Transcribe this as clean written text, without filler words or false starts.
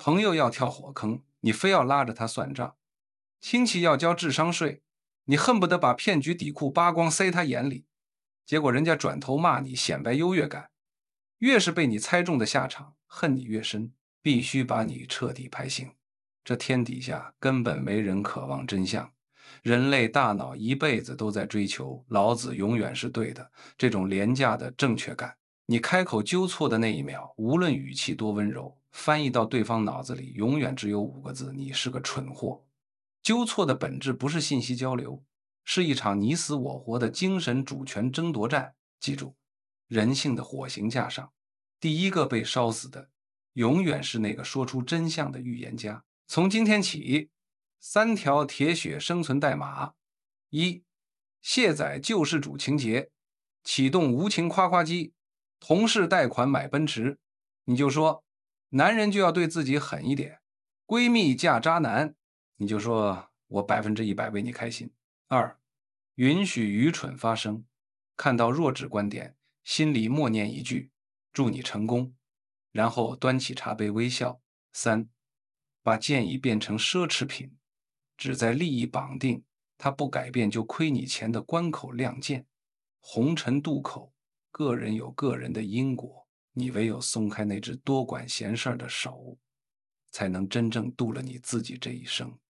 朋友要跳火坑，你非要拉着他算账；亲戚要交智商税，你恨不得把骗局底裤扒光塞他眼里。结果人家转头骂你，显摆优越感。越是被你猜中的下场，恨你越深，必须把你彻底排醒。这天底下根本没人渴望真相，人类大脑一辈子都在追求老子永远是对的这种廉价的正确感。你开口纠错的那一秒，无论语气多温柔，翻译到对方脑子里永远只有5个字：你是个蠢货。纠错的本质不是信息交流，是一场你死我活的精神主权争夺战。记住，人性的火刑架上，第一个被烧死的，永远是那个说出真相的预言家。从今天起，3条铁血生存代码：一、卸载救世主情节，启动无情夸夸机，同事贷款买奔驰，你就说男人就要对自己狠一点；闺蜜嫁渣男，你就说我100%为你开心。二、允许愚蠢发生，看到弱智观点，心里默念一句祝你成功，然后端起茶杯微笑。三、把建议变成奢侈品，只在利益绑定，它不改变就亏你钱的关口亮剑。红尘渡口，个人有个人的因果，你唯有松开那只多管闲事的手，才能真正渡了你自己这一生。